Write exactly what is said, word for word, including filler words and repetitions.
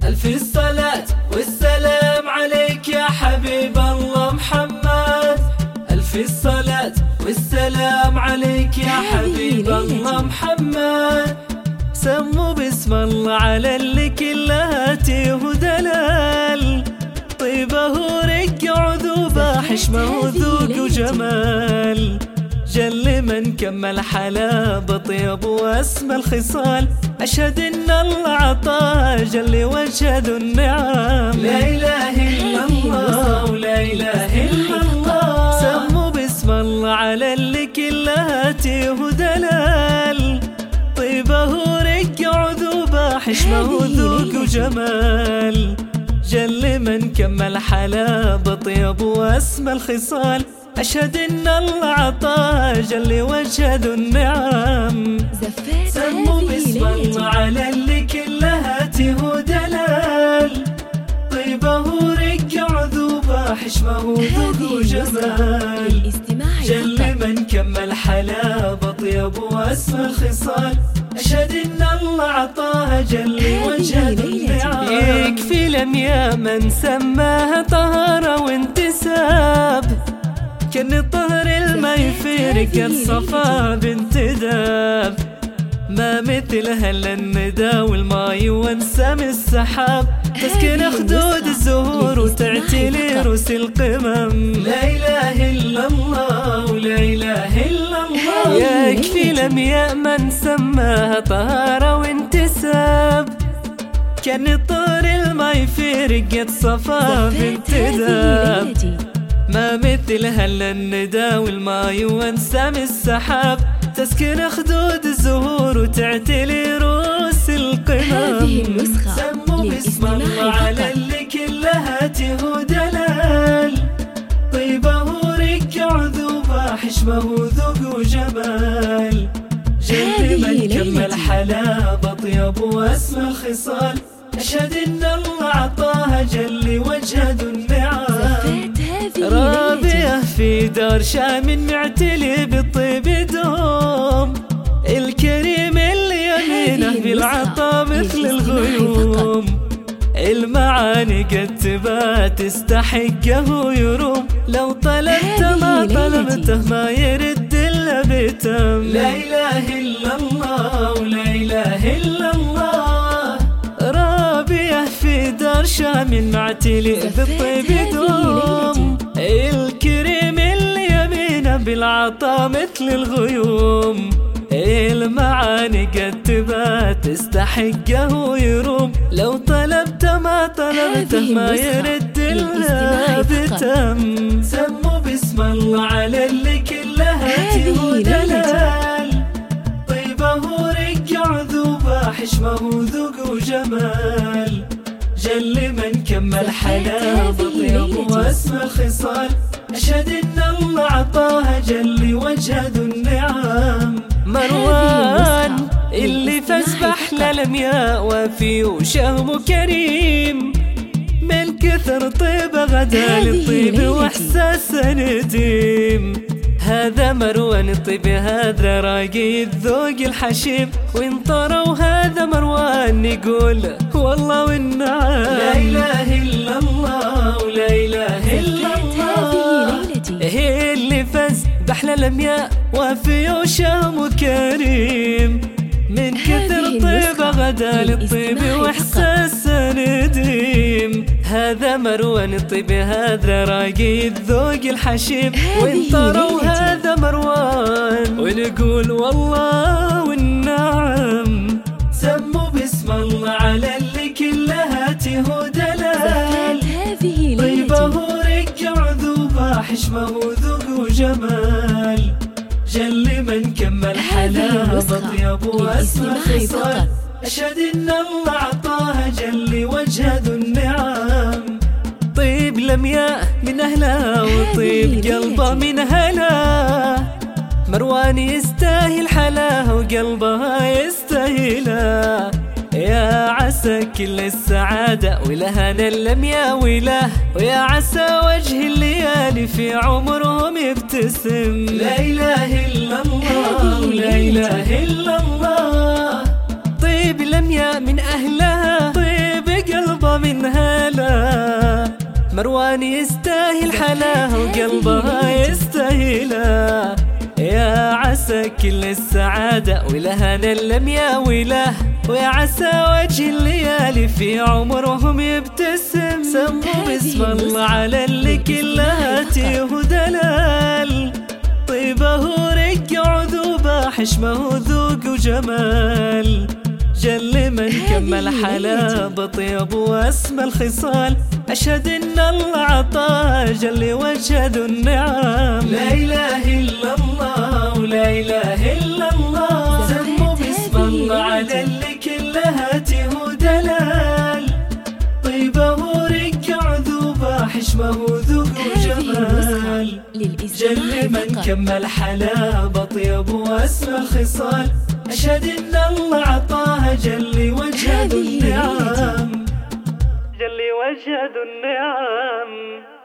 ألف الصلاة والسلام عليك يا حبيب الله محمد. ألف الصلاة والسلام عليك يا حبيب الله محمد. سموا باسم الله على اللي كلها تيه ودلال، طيبه ورق وذوبه حشمه وذوق وجمال. جل من كمل حلاب طيب واسمى الخصال، أشهد إن الله عطاه جل وجه ذو النعم. لا إله إلا الله ولا إله إلا الله. سموا باسم الله على اللي كلها تيه ودلال، طيبه ورق وذوبه حشمه وذوق وجمال. جل من كمل حلاب طيب واسمى الخصال، أشهد إن الله عطاه جل وجه ذو النعم. سموا باسم الله على اللي كلها تيه ودلال، طيبه ورق وذوبه حشمه وذوق وجمال. جل من كمل حلاب طيب واسمى الخصال، أشهد إن الله عطاها جل وجه ذو النعم. يكفي لم يا من سماها طهارة وانتساب، كان طهر الماء يفيرك الصفا بانتداب. ما مثلها الا الندى والماي وانسام السحاب، تسكن خدود الزهور وتعتلي روس القمم. لا إله إلا الله ولا إله إلا الله. يكفي لم يأمن سماها طهارة وانتساب، كان طهر الماء يفيرك الصفا بانتداب. ما مثلها الا الندى والماي وانسام السحاب، تسكن خدود الزهور وتعتلي روس القمم. سموا باسم الله على اللي كلها تيه ودلال، طيبه ورق وذوبه حشمه وذوق وجمال. جل من كمل حلاب طيب واسمى الخصال، أشهد إن الله عطاها جل وجه ذو النعم. رابية في دار شام معتلي بالطيب دوم، الكريم اللي يمينه بالعطا مثل الغيوم. المعاني قد تبات تستحقه يروم، لو طلبت ما طلبته ما يرد الا بتم. لا إله إلا الله ولا إله إلا الله. رابية في دار شام معتلي بالطيب دوم، الكريم اللي يمينه بالعطا مثل الغيوم. المعاني قد تبات تستحقه يروم، لو طلبت ما طلبته ما يرد الا بتم. سموا باسم الله على اللي كلها تيه ودلال، طيبه ورق وذوبه حشمه وذوق وجمال. جل من كمل حلاب طيب واسمى الخصال، أشهد إن الله عطاها جل وجه ذو النعم. مروان اللي فاز بأحلى الأمياء وفي وشهم كريم، من كثر طيبه غدا للطيب واحساس نديم. هذا مروان الطيب هذا راقي الذوق الحشيم، وإن طروا هذا مروان نقول والله والنعم. لا إله إلا الله ولا إله إلا الله. هي اللي فاز بأحلى الأمياء وفي وشهم كريم، من كثر طيبه غدا للطيب واحساس نديم. هذا مروان الطيب هذا راقي الذوق الحشيم، وإن طروا هذا مروان ونقول والله والنعم. سموا باسم الله على اللي كلها تيه ودلال، طيبه ورق وذوبه حشمه وذوق وجمال. جل من كمل حلاب طيب واسمى الخصال، أشهد إن الله عطاها جل وجه ذو النعم. طيب الأمياء من أهلها وطيب قلبه من أهلها، مروان يستاهل حلاها وقلبها يستاهلها. يا عسى كل السعادة ولهنا الأمياء وله، ويا عسى وجه الليالي في عمرهم يبتسم. لا إله إلا الله لا إله إلا الله. طيب الأمياء من أهلها طيب قلبها مروان يستاهل حلاه وقلبها يستاهله. يا عسى كل السعادة ولهنا اللم يا وله، ويا عسى وجه الليالي في عمرهم يبتسم. سموا بسم الله على اللي كلها تيه دلال، طيبه ورق عذوبه حشمه ذوق وجمال. جل من كمل حلا بطيب واسمى الخصال، أشهد إن الله عطاه جل وجه ذو النعم. لا إله إلا الله ولا إله إلا الله، سموا بسم الله على اللي كلها تيه دلال، طيبه ورق عذوبه حشمه ذوق وجمال. جل من كمل حلا بطيب واسمى الخصال، أشهد إن الله عطاها جل وجه ذو النعم، جل وجه ذو النعم.